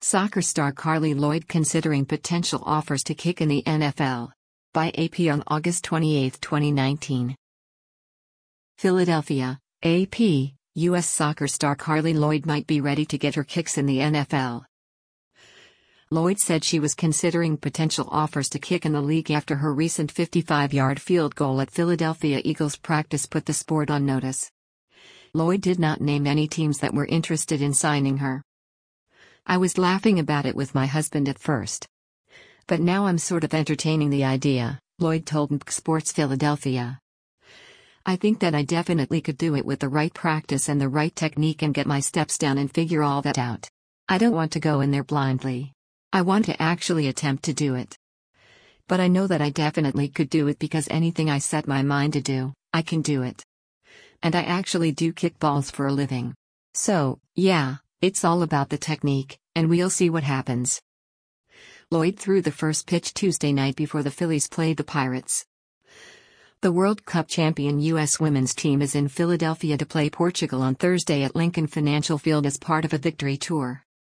Soccer star Carly Lloyd considering potential offers to kick in the NFL. By AP on August 28, 2019. Philadelphia, AP, U.S. soccer star Carly Lloyd might be ready to get her kicks in the NFL. Lloyd said she was considering potential offers to kick in the league after her recent 55-yard field goal at Philadelphia Eagles practice put the sport on notice. Lloyd did not name any teams that were interested in signing her. "I was laughing about it with my husband at first. But now I'm sort of entertaining the idea," Lloyd told NBC Sports Philadelphia. "I think that I definitely could do it with the right practice and the right technique and get my steps down and figure all that out. I don't want to go in there blindly. I want to actually attempt to do it. But I know that I definitely could do it because anything I set my mind to do, I can do it. And I actually do kick balls for a living. So, yeah, it's all about the technique, and we'll see what happens." Lloyd threw the first pitch Tuesday night before the Phillies played the Pirates. The World Cup champion U.S. women's team is in Philadelphia to play Portugal on Thursday at Lincoln Financial Field as part of a victory tour.